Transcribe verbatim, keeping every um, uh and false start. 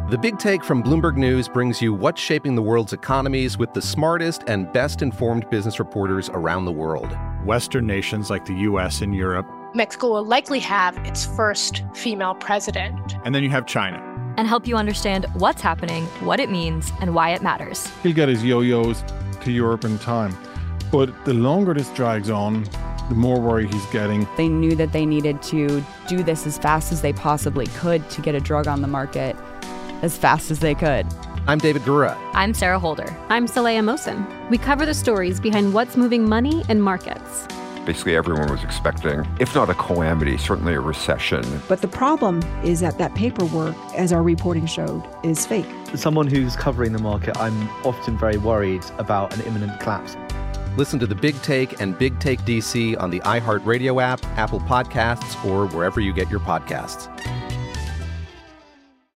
The Big Take from Bloomberg News brings you what's shaping the world's economies with the smartest and best-informed business reporters around the world. Western nations like the U S and Europe. Mexico will likely have its first female president. And then you have China. And help you understand what's happening, what it means, and why it matters. He'll get his yo-yos to Europe in time. But the longer this drags on, the more worry he's getting. They knew that they needed to do this as fast as they possibly could to get a drug on the market as fast as they could. I'm David Gura. I'm Sarah Holder. I'm Saleha Mohsen. We cover the stories behind what's moving money and markets. Basically, everyone was expecting, if not a calamity, certainly a recession. But the problem is that that paperwork, as our reporting showed, is fake. As someone who's covering the market, I'm often very worried about an imminent collapse. Listen to The Big Take and Big Take D C on the iHeartRadio app, Apple Podcasts, or wherever you get your podcasts.